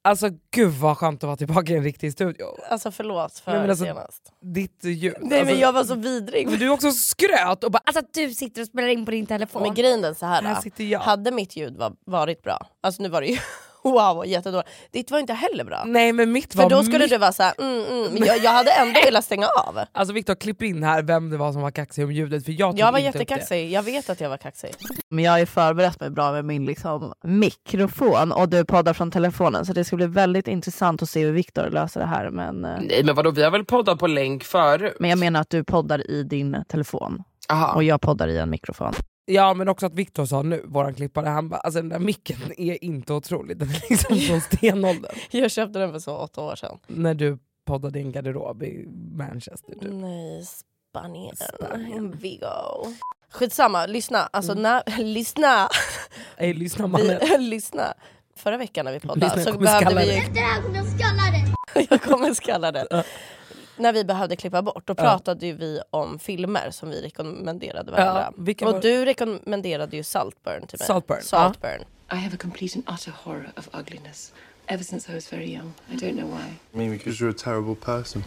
Alltså gud vad skönt att vara tillbaka i en riktig studio. Alltså förlåt för senast. Ditt ljud. Nej alltså, men jag var så vidrig. Men du är också skröt och bara alltså du sitter och spelar in på din telefon. Men grejen är så här sitter jag. hade mitt ljud varit bra. Alltså nu var det ju wow, jättedåligt. Ditt var inte heller bra. Nej men mitt var... För då skulle du vara såhär, men jag hade ändå velat stänga av. Alltså Victor, klipp in här vem det var som var kaxig om ljudet. För jag var jättekaxig, jag vet att jag var kaxig. Men jag har ju förberett mig bra med min liksom, mikrofon och du poddar från telefonen. Så det ska bli väldigt intressant att se hur Victor löser det här. Men, nej men vadå, vi har väl poddat på länk förut. Men jag menar att du poddar i din telefon. Aha. Och jag poddar i en mikrofon. Ja men också att Victor sa nu, våran klippare, han bara alltså den där micken är inte otrolig. Den är liksom från stenåldern. Jag köpte den för så 8 år sedan. När du poddade i en garderob i Manchester typ. Nej, Spanien. Vigo. Skitsamma, lyssna. Alltså lyssna. Ej, lyssna mannen. Lyssna. Förra veckan när vi poddade lyssna, så behövde vi... Efter det här kommer jag skalla dig. Jag kommer skalla det. När vi behövde klippa bort, då pratade ju vi om filmer som vi rekommenderade varandra. Och du rekommenderade ju Saltburn till mig. Saltburn. I have a complete and utter horror of ugliness. Ever since I was very young. I don't know why. Maybe because you're a terrible person.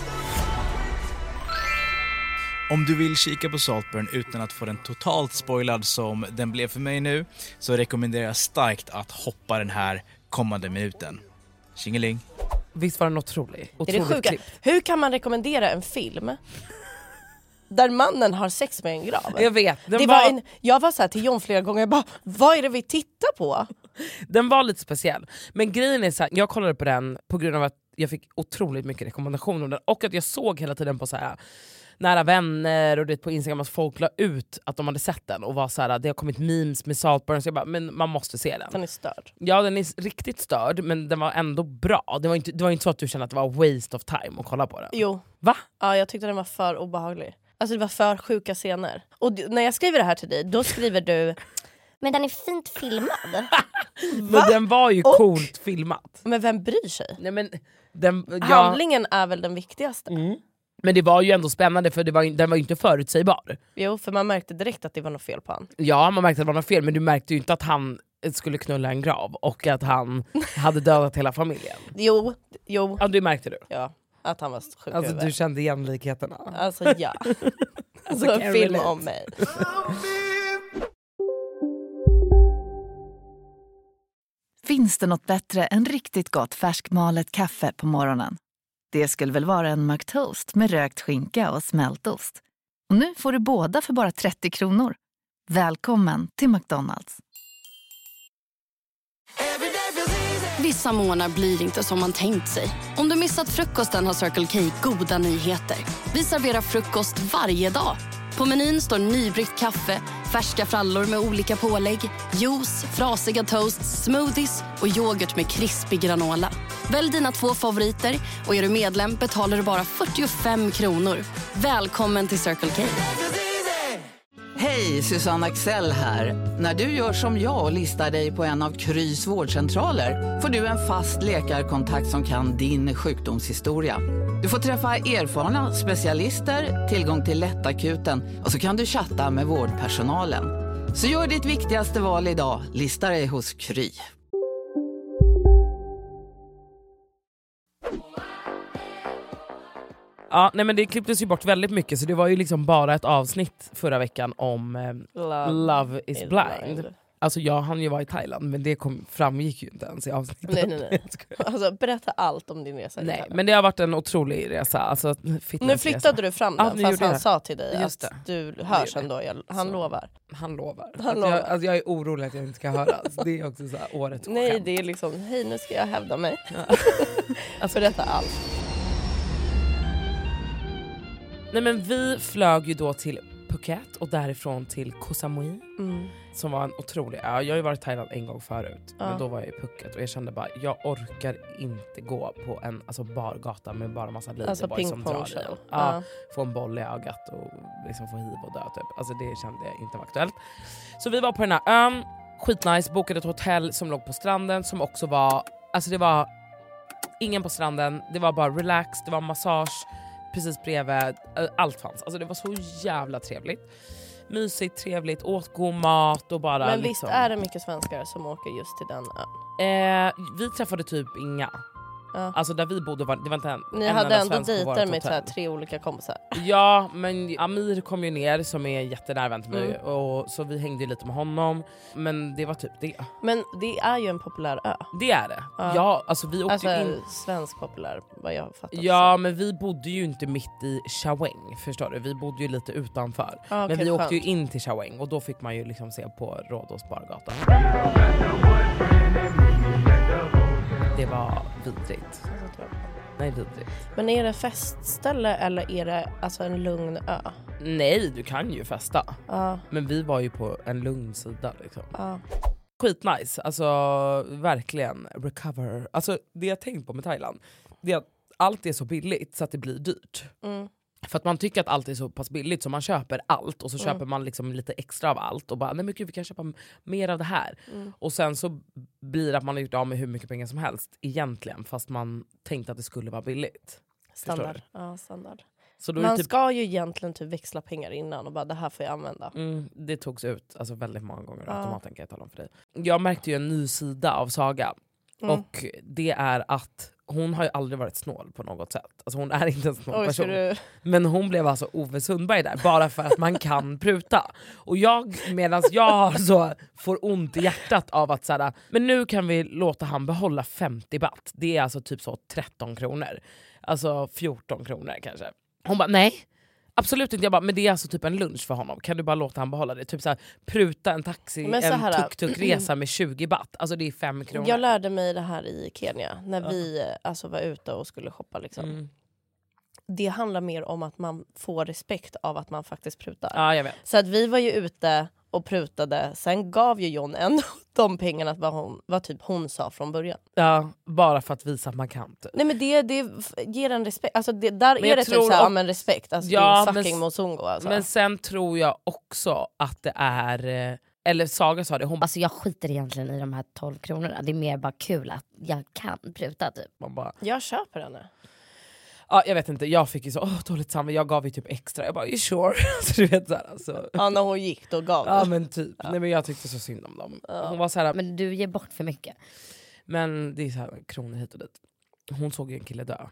Om du vill kika på Saltburn utan att få den totalt spoilad som den blev för mig nu, så rekommenderar jag starkt att hoppa den här kommande minuten. Tjingeling. Visst var den otrolig? Det är det sjuka. Hur kan man rekommendera en film där mannen har sex med en grav? Jag vet. Jag var så här till John flera gånger, bara, vad är det vi tittar på? Den var lite speciell. Men grejen är så här, jag kollade på den på grund av att jag fick otroligt mycket rekommendationer om den. Och att jag såg hela tiden på så här nära vänner och det på Instagram att folk la ut att de hade sett den och var så här, det har kommit memes med Saltburn, så jag bara, men man måste se den. Den är störd. Ja, den är riktigt störd, men den var ändå bra. Det var inte så att du kände att det var waste of time att kolla på den. Jo. Va? Ja, jag tyckte den var för obehaglig. Alltså det var för sjuka scener. Och när jag skriver det här till dig, då skriver du men den är fint filmad. Men den var ju coolt filmat. Men vem bryr sig? Nej, men handlingen är väl den viktigaste. Men det var ju ändå spännande för den var ju inte förutsägbar. Jo, för man märkte direkt att det var något fel på han. Ja, man märkte att det var något fel, men du märkte ju inte att han skulle knulla en grav och att han hade dödat hela familjen. Jo. Ja, det märkte du. Ja, att han var sjuk. Alltså du kände igen likheterna. Alltså ja. Alltså en film om mig. Finns det något bättre än riktigt gott färskmalet kaffe på morgonen? Det skulle väl vara en McToast med rökt skinka och smältost. Och nu får du båda för bara 30 kronor. Välkommen till McDonald's. Vissa månader blir inte som man tänkt sig. Om du missat frukosten har Circle K goda nyheter. Vi serverar frukost varje dag. På menyn står nybryggt kaffe, färska frallor med olika pålägg, juice, frasiga toasts, smoothies och yoghurt med krispig granola. Välj dina 2 favoriter och är du medlem betalar du bara 45 kronor. Välkommen till Circle K. Hej, Susanne Axel här. När du gör som jag och listar dig på en av Krys vårdcentraler får du en fast läkarkontakt som kan din sjukdomshistoria. Du får träffa erfarna specialister, tillgång till lättakuten och så kan du chatta med vårdpersonalen. Så gör ditt viktigaste val idag, lista dig hos Kry. Ja, nej men det klipptes ju bort väldigt mycket, så det var ju liksom bara ett avsnitt förra veckan om Love is blind. Alltså jag hann ju vara i Thailand, men det framgick ju inte ens i avsnittet. Nej. Alltså berätta allt om din resa i Thailand. Nej, men det har varit en otrolig resa. Alltså, nu flyttade du fram den, fast han sa till dig just att du hörs ändå. Han lovar. Han lovar. Jag är orolig att jag inte ska höras. Det är också så här årets Nej, skämt. det är liksom, hej nu ska jag hävda mig. Alltså berätta allt. Nej, men vi flög ju då till Phuket och därifrån till Koh Samui som var en otrolig ö. Jag har ju varit i Thailand en gång förut, men då var jag i Phuket och jag kände bara, jag orkar inte gå på en bargata med bara massa ladyboys som drar i. Få en boll i ögat och liksom få hiv och dö typ. Alltså det kände jag inte var aktuellt. Så vi var på den här ön, skitnice, bokade ett hotell som låg på stranden som också var, alltså det var ingen på stranden, det var bara relax, det var massage precis bredvid, allt fanns. Alltså det var så jävla trevligt. Mysigt, trevligt, åt god mat och bara. Men liksom. visst är det mycket svenskar som åker just till den ön? Vi träffade typ inga. Alltså där vi bodde det var inte en. Ni hade ändå dejter med så 3 olika kompisar. Ja, men Amir kom ju ner som är jättenära vän till mig och så vi hängde lite med honom. Men det var typ det. Men det är ju en populär ö. Det är det. Ja, alltså vi åkte in svensk populär vad jag har fattat. Ja, men vi bodde ju inte mitt i Chaweng, förstår du? Vi bodde ju lite utanför. Men vi åkte ju in till Chaweng och då fick man ju liksom se på Rhodos bargata. Det var vidrigt. Nej, vidrigt. Men är det festställe eller är det alltså en lugn ö? Nej, du kan ju festa. Men vi var ju på en lugn sida liksom. Skitnice, alltså verkligen recover. Alltså det jag tänkt på med Thailand, det är att allt är så billigt så att det blir dyrt. För att man tycker att allt är så pass billigt så man köper allt och så köper man liksom lite extra av allt och bara nej men gud vi kan köpa mer av det här. Och sen så blir det att man har gjort av med hur mycket pengar som helst egentligen fast man tänkte att det skulle vara billigt. Standard. Ja, standard. Så man ska ju egentligen typ växla pengar innan och bara det här får jag använda. Det togs ut alltså väldigt många gånger automaten kan jag tala om för dig. Jag märkte ju en ny sida av Saga och det är att hon har ju aldrig varit snål på något sätt. Alltså hon är inte en snål person. Men hon blev alltså Ove Sundberg där. Bara för att man kan pruta. Och medan jag så får ont i hjärtat av att såhär, men nu kan vi låta han behålla 50 baht. Det är alltså typ så 13 kronor. Alltså 14 kronor kanske. Hon bara nej. Absolut inte. Jag bara, men det är alltså typ en lunch för honom. Kan du bara låta han behålla det? Typ så här, pruta en taxi, en tuk-tuk-resa med 20 baht. Alltså det är 5 kronor. Jag lärde mig det här i Kenya. När vi alltså var ute och skulle shoppa liksom. Det handlar mer om att man får respekt av att man faktiskt prutar. Ja, jag vet. Så att vi var ju ute och prutade. Sen gav ju John ändå de pengarna vad typ hon sa från början. Ja, bara för att visa att man kan. Typ. Nej men det ger en respekt. Alltså där men är det typ såhär, men respekt. Alltså ja, din fucking Mozungo alltså. Men sen tror jag också att det är... Eller Saga sa det. Alltså jag skiter egentligen i de här 12 kronorna. Det är mer bara kul att jag kan pruta typ. Man bara, jag köper henne. Ja, jag vet inte, jag fick ju så dåligt samvete. Jag gav ju typ extra. Jag bara, you sure? Så du vet såhär alltså. Ja, när hon gick då gav ja men typ, nej men jag tyckte så synd om dem. Hon var såhär, men du ger bort för mycket. Men det är såhär kronor hit och dit. Hon såg ju en kille dö.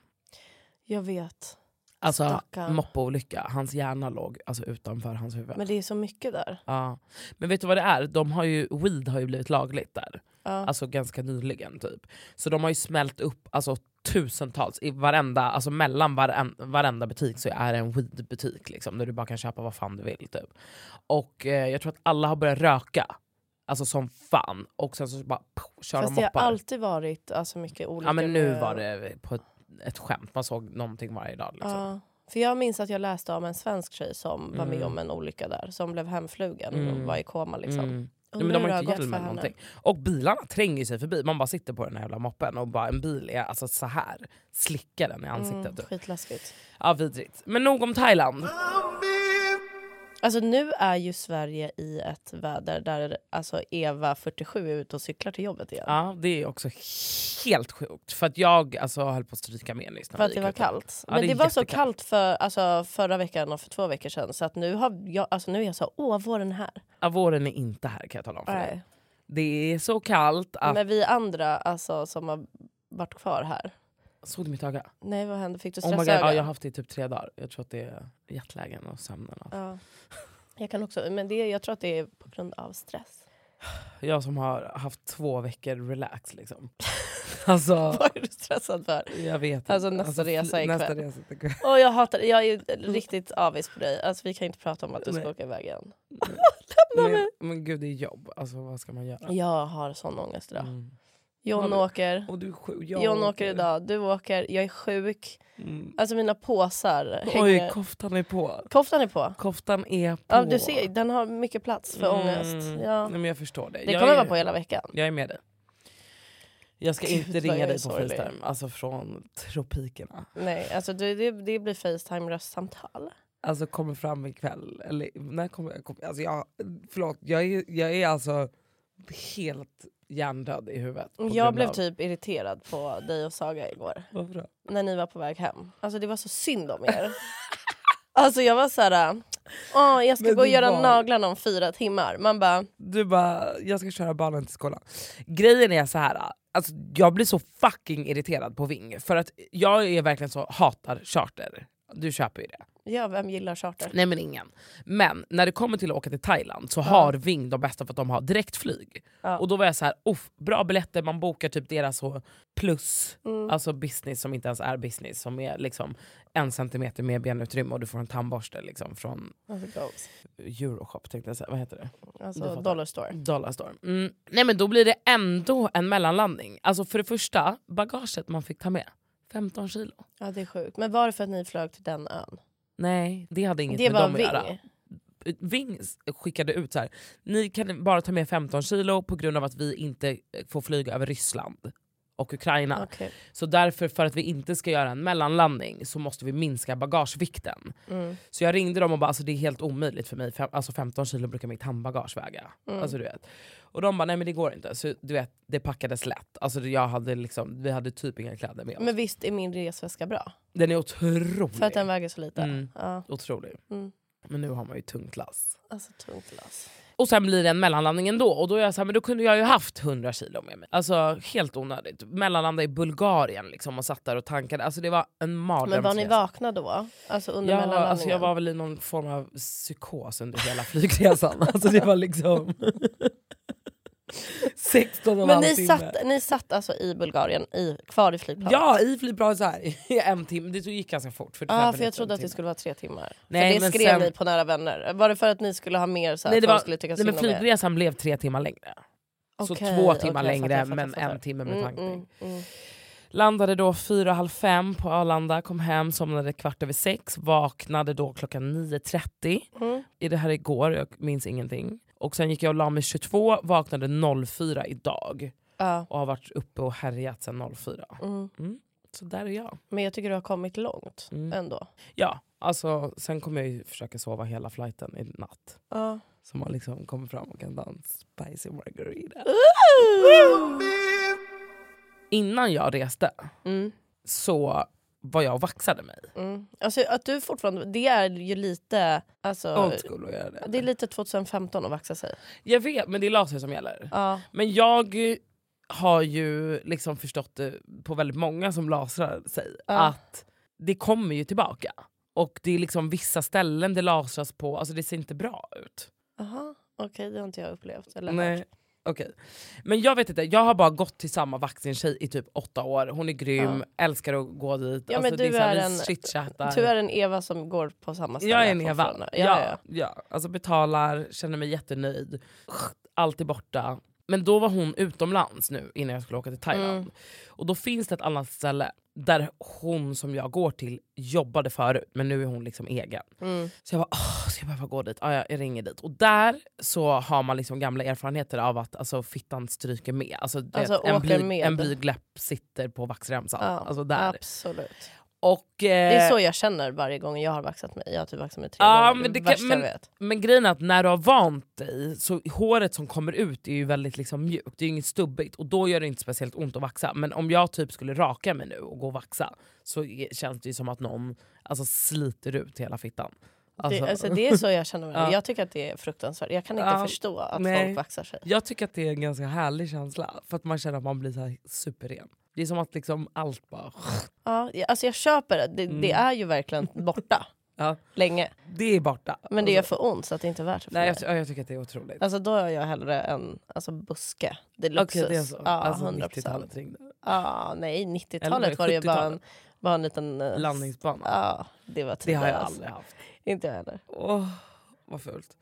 Jag vet. Alltså moppeolycka, hans hjärna låg alltså utanför hans huvud. Men det är så mycket där. Ja. Men vet du vad det är? Weed har ju blivit lagligt där. Alltså ganska nyligen typ. Så de har ju smält upp alltså tusentals i varenda, alltså mellan varenda butik så är det en weedbutik liksom, där du bara kan köpa vad fan du vill typ. Och jag tror att alla har börjat röka. Alltså som fan. Och sen så bara kör de moppar. Fast det har alltid varit alltså mycket olika. Ja men nu var det på ett skämt. Man såg någonting varje dag liksom. För jag minns att jag läste om en svensk tjej som var med om en olycka där. Som blev hemflugen och var i koma liksom. Men de har inte hjälm eller någonting. Och bilarna tränger sig förbi. Man bara sitter på den här jävla moppen och bara en bil är alltså så här slickar den i ansiktet. Skitläskigt. Ja, vidrigt. Men nog om Thailand. Alltså nu är ju Sverige i ett väder där alltså Eva 47 är ute och cyklar till jobbet igen. Ja, det är också helt sjukt. För att jag alltså höll på att stryka med nyss. För att det var kallt. Men det var så kallt för alltså, förra veckan och för 2 veckor sedan. Så att nu är jag så, våren här. Ja, våren är inte här kan jag tala om för dig. Det är så kallt att... Men vi andra alltså, som har varit kvar här. Såg du mitt öga? Nej, vad hände? Fick du stressöga? Ja, jag har haft det i typ 3 dagar. Jag tror att det är jetlagen och sömnen. Alltså. Ja. Jag kan också, men jag tror att det är på grund av stress. Jag som har haft 2 veckor relax liksom. Alltså, vad är du stressad för? Jag vet alltså nästa resa ikväll. Nästa resa ikväll. Jag är riktigt avis på dig. Alltså vi kan inte prata om att du ska åka iväg igen. Men gud, det är jobb. Alltså vad ska man göra? Jag har sån ångest idag. John åker. Och du är sjuk. John åker idag. Du åker. Jag är sjuk. Alltså mina påsar hänger. Oj, koftan är på. Koftan är på. Koftan är på. Ja, du ser, den har mycket plats för ångest. Ja. Nej, men jag förstår det. Det kommer vara på hela veckan. Jag är med dig. Jag ska inte ringa dig på FaceTime. Alltså från tropikerna. Nej, alltså det blir FaceTime-röstsamtal. Alltså kommer fram ikväll. Eller när kommer jag? Alltså förlåt, jag är alltså helt hjärndöd i huvudet. Jag blev typ irriterad på dig och Saga igår. Varför då? När ni var på väg hem. Alltså det var så synd om er. Alltså jag var såhär, jag ska gå och göra naglarna om 4 timmar. Man bara... Du bara, jag ska köra barnen till skolan. Grejen är så här, Alltså, jag blir så fucking irriterad på Ving. För att jag är verkligen så hatar charter. Du köper ju det. Ja, vem gillar charter? Nej men ingen. Men när det kommer till att åka till Thailand så har Ving de bästa för att de har direktflyg. Och då var jag så här, bra biljetter, man bokar typ deras så plus. Alltså business som inte ens är business. Som är liksom 1 centimeter mer benutrymme och du får en tandborste liksom från Euroshop tänkte jag säga. Vad heter det? Alltså Dollar Store. Dollar Store. Nej men då blir det ändå en mellanlandning. Alltså för det första, bagaget man fick ta med. 15 kilo. Ja det är sjukt. Men var det för att ni flög till den ön? Nej, det hade inget med dem att göra. Ving skickade ut så här. Ni kan bara ta med 15 kilo på grund av att vi inte får flyga över Ryssland och Ukraina. Okay. Så därför, för att vi inte ska göra en mellanlandning så måste vi minska bagagevikten. Så jag ringde dem och bara, alltså det är helt omöjligt för mig. Alltså 15 kilo brukar mitt handbagage väga. Alltså du vet. Och de bara, nej men det går inte. Så du vet, det packades lätt. Alltså jag hade liksom, vi hade typ inga kläder med oss. Men visst är min resväska bra? Den är otrolig. För att den väger så lite. Otrolig. Men nu har man ju tungt lass. Alltså tungt lass. Och sen blir det en mellanlandning ändå. Och då är jag så här, men då kunde jag ju haft 100 kilo med mig. Alltså helt onödigt. Mellanlanda i Bulgarien liksom och satt där och tankade. Alltså det var en mardrömsresa. Men var ni vakna då? Alltså under mellanlandningen? Alltså jag var väl i någon form av psykos under hela flygresan. Alltså det var liksom 16,5 timmar. Ni satt alltså i Bulgarien kvar i flygplanet? Ja, i flygplanet så här i 1 timme. Det gick ganska fort. För jag trodde att det skulle vara 3 timmar. Nej, för det skrev ni på Nära Vänner. Var det för att ni skulle ha mer så här, nej, men flygresan blev 3 timmar längre. Så 2 timmar längre men 1 timme med tankning. Landade då 4:30 på Arlanda, kom hem, somnade 6:15, vaknade då klockan 9:30. I det här igår, jag minns ingenting. Och sen gick jag och la mig 22, vaknade 04 idag. Och har varit uppe och härjat sen 04. Så där är jag. Men jag tycker du har kommit långt ändå. Ja, alltså sen kommer jag ju försöka sova hela flighten i natt. Så man liksom kommer fram och kan dansa spicy margarita. Innan jag reste så var jag och vaxade mig. Alltså att du fortfarande, det är ju lite alltså, old school att göra det. Det är lite 2015 att vaxa sig. Jag vet, men det är laser som gäller. Men jag har ju liksom förstått det på väldigt många som lasrar sig att det kommer ju tillbaka. Och det är liksom vissa ställen det lasras på, alltså det ser inte bra ut. Okej, det har inte jag upplevt eller hört. Okej. Men jag vet inte, jag har bara gått till samma vaccintjej i typ 8 år. Hon är grym, älskar att gå dit. Ja, alltså, men du är en Eva som går på samma ställe. Jag är en Eva. Ja. Alltså betalar, känner mig jättenöjd. Allt är borta. Men då var hon utomlands nu innan jag skulle åka till Thailand. Och då finns det ett annat ställe där hon som jag går till jobbade förut, men nu är hon liksom egen. Så jag bara, ska jag behöva gå dit? Jag ringer dit. Och där så har man liksom gamla erfarenheter av att alltså, fittan stryker med. Alltså en blygläpp sitter på vaxremsan. Alltså där. Absolut. Och, det är så jag känner varje gång jag har vaxat mig. Jag har typ vaxat mig 3 gånger. Men grejen är att när du har vant dig så håret som kommer ut är ju väldigt liksom mjukt. Det är ju inget stubbigt och då gör det inte speciellt ont att vaxa. Men om jag typ skulle raka mig nu och gå och vaxa så känns det ju som att någon alltså, sliter ut hela fittan. Det är så jag känner. Jag tycker att det är fruktansvärt. Jag kan inte förstå att folk vaxar sig. Jag tycker att det är en ganska härlig känsla. För att man känner att man blir så här superren. Det är som att liksom allt bara... Ja, alltså jag köper det. Det är ju verkligen borta. Länge. Det är borta. Men det är för ont så att det inte är värt det. Nej, jag tycker att det är otroligt. Alltså då är jag hellre en buske. Deluxus. Okej, det är så. Alltså 90-talet ringde. Nej, 90-talet var det ju bara en liten... landningsbana. Ja, det var tidigare. Det har jag aldrig haft. Inte jag heller. Vad fult.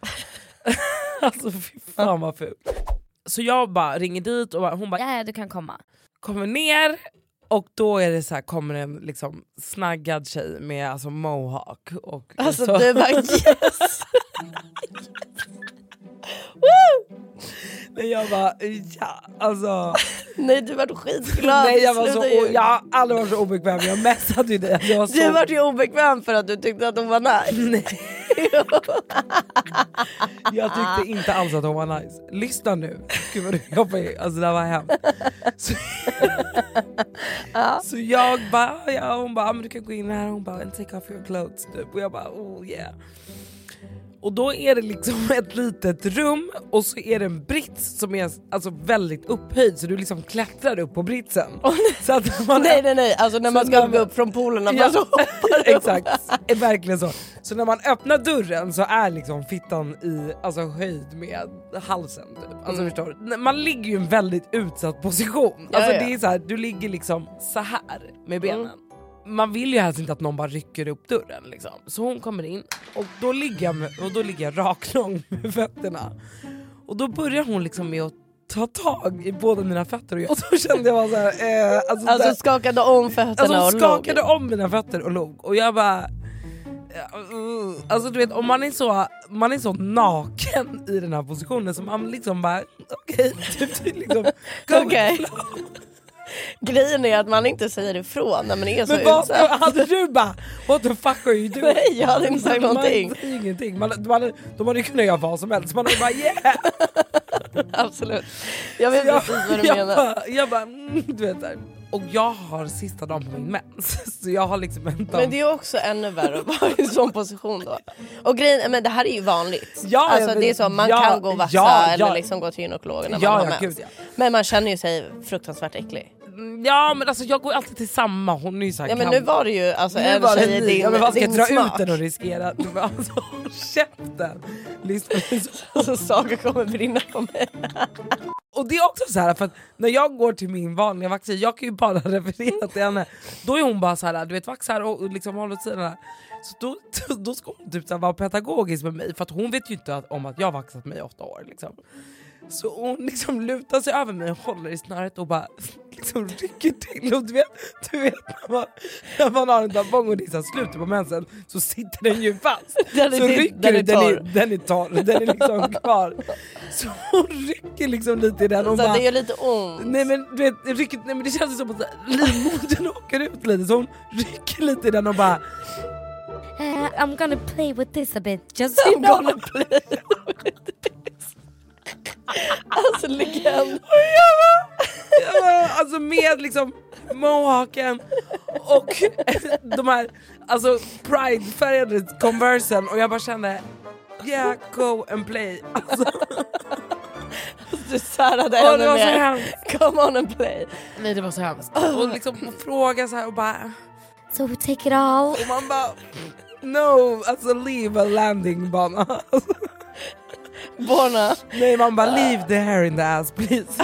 Alltså fy fan vad fult. Så jag bara ringer dit och hon bara, ja du kan komma. Kommer ner och då är det så här, kommer en liksom snaggad tjej med alltså mohawk. Och alltså så. Du bara yes! Nej jag bara ja alltså. Nej du var skitglad. Nej jag var så jag har aldrig varit så obekväm. Jag messade ju dig. Du var ju obekväm för att du tyckte att hon var nice. Nej. Jag tyckte inte alls att hon var nice. Lyssna nu. Gud vad du jobbar i. Alltså det var hemskt. Så jag bara hon bara men du kan gå in här. Hon bara and take off your clothes typ. Och jag bara oh yeah. Och då är det liksom ett litet rum och så är det en brits som är alltså väldigt upphöjd så du liksom klättrar upp på britsen. Så att man, nej, alltså när man ska gå upp från poolen och så hoppar exakt, är verkligen så. Så när man öppnar dörren så är liksom fittan i alltså höjd med halsen typ. Alltså förstår du? Man ligger ju i en väldigt utsatt position. Alltså det är så här, du ligger liksom så här med benen. Man vill ju helst inte att någon bara rycker upp dörren liksom. Så hon kommer in och då ligger jag raklång med fötterna. Och då börjar hon liksom med att ta tag i båda mina fötter och då kände jag bara så här, alltså skakade om fötterna och skakade om mina fötter och låg. Och jag bara alltså du vet, om man är så naken i den här positionen så man liksom bara okej. Grejen är att man inte säger ifrån när man är så utsatt. Hade du bara, what the fuck are you doing? Nej, jag hade inte sagt någonting. Man säger ingenting. De hade ju kunnat göra vad som helst. Man hade bara yeah! Absolut. Jag vet precis vad du menar. Jag bara du vet där. Och jag har sista dagen på min mens. Så jag har liksom en dag. Men det är också ännu värre att vara i sån position då. Och grejen, men det här är ju vanligt. Ja, alltså det är så, man kan gå och vassa eller liksom gå till gynekologen när man har mens. Gud, Men man känner ju sig fruktansvärt äcklig. Ja men alltså jag går alltid till samma. Hon är ju så här, ja men nu var det ju alltså en tjej i din, men vad ska jag dra smak? Ut den och riskera? Alltså käften. Så saker kommer brinna på mig. Och det är också så här för att när jag går till min vanliga vaxer, jag kan ju bara referera till henne. Då är hon bara så här, du vet, vaxar och liksom håller åt sidan. Så då ska hon typ så här vara pedagogisk med mig för att hon vet ju inte om att jag har vaxat mig i 8 år liksom. Så hon liksom lutar sig över mig och håller i snöret och bara liksom rycker till. Och du vet när man har en tampong och det är så slutet på mensen så sitter den ju fast. Den är torr. Den är liksom kvar. Så hon rycker liksom lite i den och så bara, det gör lite ont. Nej men du vet, nej men det känns som att livmodern åker ut lite. Så hon rycker lite i den och bara I'm gonna play with this a bit. Just I'm gonna play with this. Alltså legend. Alltså med liksom mohawken och de här alltså pride-färgade Conversen och jag bara kände yeah, go and play. Alltså. Du särade henne det var med så hemskt. Come on and play. Nej det var så hemskt. Och liksom fråga så här och bara so we take it all. Och man bara no, alltså leave a landing bana. Borna. Nej man bara leave the hair in the ass please.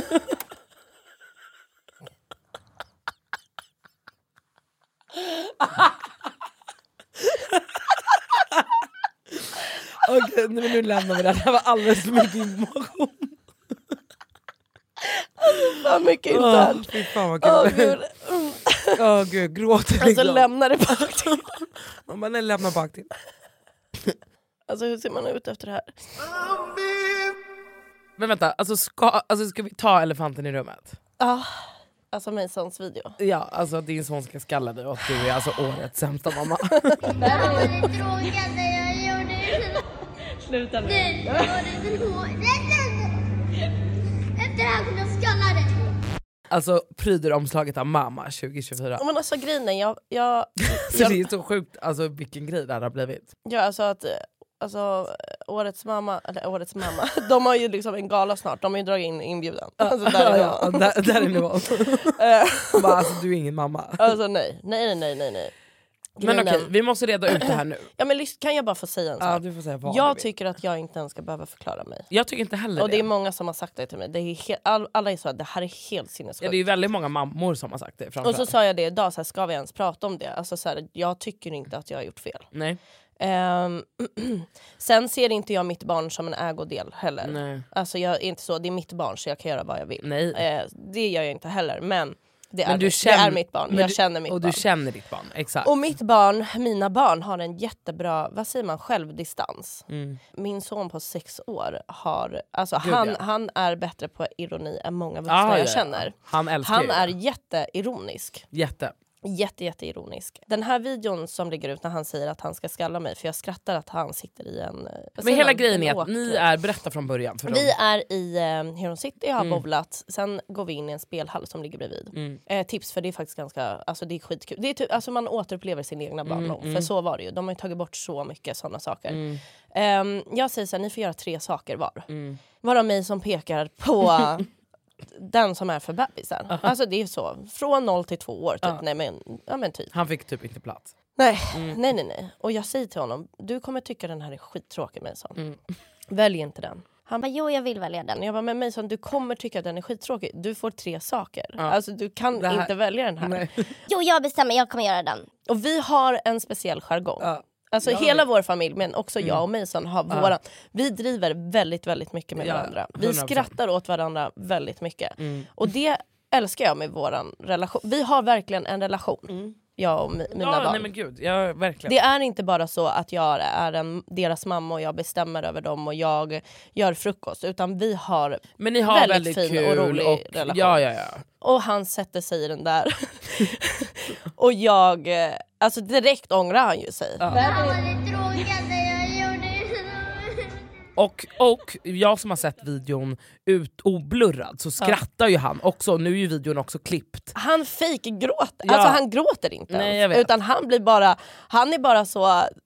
Okej, nu lämnar vi det. Det här var alldeles för mycket information. Så mycket internt. Fy fan vad kul. Gud, gråter liksom. Alltså lämna det bak till. Man lämnar bak till. Alltså hur ser man ut efter det här? Men vänta, alltså ska vi ta elefanten i rummet? Alltså Masons video. Ja, alltså din son ska skalla dig och du är alltså årets sämsta mamma. Sluta nu. Efter det här kommer jag skalla dig. Alltså pryder omslaget av mamma 2024. Men alltså grejen jag så det är så sjukt alltså vilken grej det här har blivit. Ja alltså att årets mamma de har ju liksom en gala snart. De har ju dragit in inbjudan. Alltså där är nivån. Alltså du är ingen mamma. Alltså nej. Men okej, vi måste reda ut det här nu. Ja men kan jag bara få säga en sak? Ja, du får säga vad jag tycker att jag inte ens ska behöva förklara mig. Jag tycker inte heller och det är många som har sagt det till mig. Det är alla är så att det här är helt sinnessjukt. Ja, det är väldigt många mammor som har sagt det. Och så sa jag det idag, så här, ska vi ens prata om det? Alltså, så här, jag tycker inte att jag har gjort fel. Nej. Sen ser inte jag mitt barn som en ägodel heller. Nej. Alltså jag är inte så, det är mitt barn så jag kan göra vad jag vill. Nej. Det gör jag inte heller, men det är mitt barn. Jag känner mitt barn. Och du känner ditt barn, exakt. Och mina barn har en jättebra, vad säger man, självdistans. Min son på 6 år har, alltså han är bättre på ironi än många vuxna jag känner. Han älskar Han är jätteironisk. Jätte. Jätteironisk. Den här videon som ligger ut när han säger att han ska skalla mig, för jag skrattar att han sitter i en... Men hela grejen är att ni är, berätta från början. För vi är i Heron City, har bowlat. Sen går vi in i en spelhall som ligger bredvid. Tips, för det är faktiskt ganska... Alltså det är skitkul. Det är typ, alltså man återupplever sin egna barndom. För så var det ju. De har ju tagit bort så mycket sådana saker. Jag säger så här, ni får göra 3 saker var. Varav mig som pekar på... den som är för bebisar. Alltså det är så. Från 0 till 2 år. Typ. Nej, men typ. Han fick typ inte plats. Nej. Och jag säger till honom, du kommer tycka den här är skittråkig, Mason. Välj inte den. Han bara, jo jag vill välja den. Jag bara, men Mason, du kommer tycka att den är skittråkig. Du får 3 saker. Alltså du kan inte välja den här. Nej. Jo, jag bestämmer, jag kommer göra den. Och vi har en speciell jargong. Alltså hela vår familj, men också jag och Mason har våran. Vi driver väldigt, väldigt mycket med varandra. Vi 100%. skrattar åt varandra väldigt mycket. Och det älskar jag med våran relation. Vi har verkligen en relation. Jag och mina barn. Nej men gud, verkligen. Det är inte bara så att jag är deras mamma och jag bestämmer över dem och jag gör frukost, utan vi har, men ni har väldigt fin kul och rolig relation. Ja. Och han sätter sig i den där. Och jag, alltså direkt ångrar han ju sig. Det här var det tråkigaste jag gjorde. Och jag som har sett videon ut oblurrad så skrattar ju han också. Nu är ju videon också klippt. Han fejkgråter. Alltså han gråter inte. Nej, ens, utan han är bara så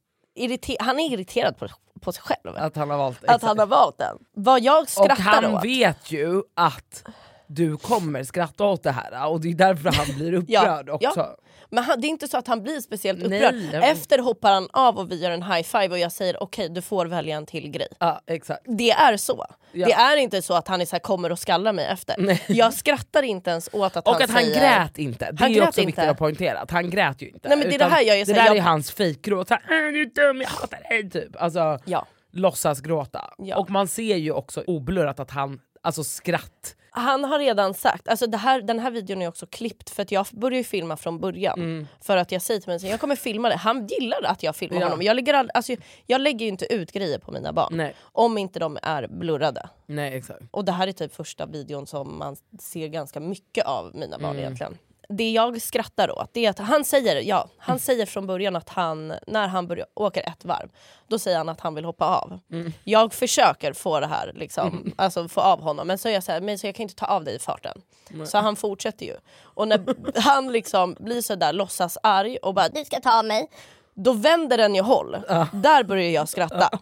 han är irriterad på sig själv. Att han har valt den. Vad jag skrattar åt. Och han vet ju att du kommer skratta åt det här. Och det är därför han blir upprörd också. Ja. Men det är inte så att han blir speciellt upprörd. Efter hoppar han av och vi gör en high five och jag säger okej, du får välja en till grej. Ja, exakt. Det är så. Ja. Det är inte så att han är så här, kommer och skallar mig efter. Nej. Jag skrattar inte ens åt att och han att säger... han grät inte. Det är också viktigt att poängtera. Att han grät ju inte. Nej, men det här jag det där är hans fejkgråt. Du är dum, jag hatar dig typ. Alltså, låtsas gråta. Ja. Och man ser ju också oblurrat att han, alltså skratt. Han har redan sagt, alltså den här videon är också klippt för att jag börjar ju filma från början. För att jag säger till mig, jag kommer filma det. Han gillar att jag filmar honom. Jag lägger ju inte ut grejer på mina barn. Nej. Om inte de är blurrade. Nej, exakt. Och det här är typ första videon som man ser ganska mycket av mina barn egentligen. Det jag skrattar åt, det är att han säger från början att när han åker ett varv, då säger han att han vill hoppa av. Jag försöker få det här liksom, alltså få av honom, men så jag säger, men så jag kan inte ta av dig i farten. Så han fortsätter ju. Och när han liksom blir så där låtsas arg och bara, du ska ta av mig. Då vänder den ju håll. Där börjar jag skratta.